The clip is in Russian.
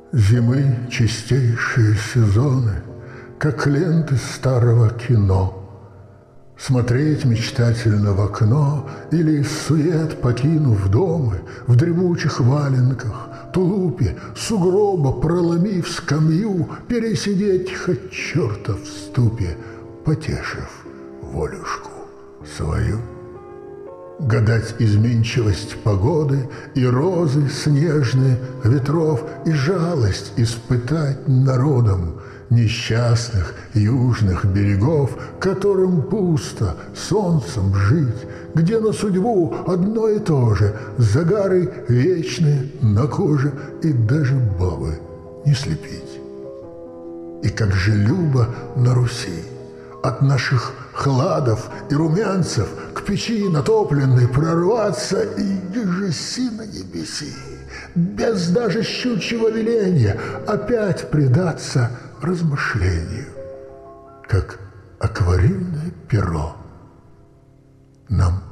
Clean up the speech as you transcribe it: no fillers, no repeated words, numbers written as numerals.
Зимы чистейшие сезоны, как ленты старого кино. Смотреть мечтательно в окно или сует, покинув дома, в дремучих валенках, тулупе, сугроба проломив скамью, пересидеть хоть черта в ступе, потешив волюшку свою. Гадать изменчивость погоды и розы снежные ветров, и жалость испытать народом несчастных южных берегов, которым пусто солнцем жить, где на судьбу одно и то же, загары вечные на коже, и даже бабы не слепить. И как же любо на Руси от наших хладов и румянцев к печи натопленной прорваться и ежеси на небеси, без даже щучьего веления опять предаться размышлению, как акварельное перо нам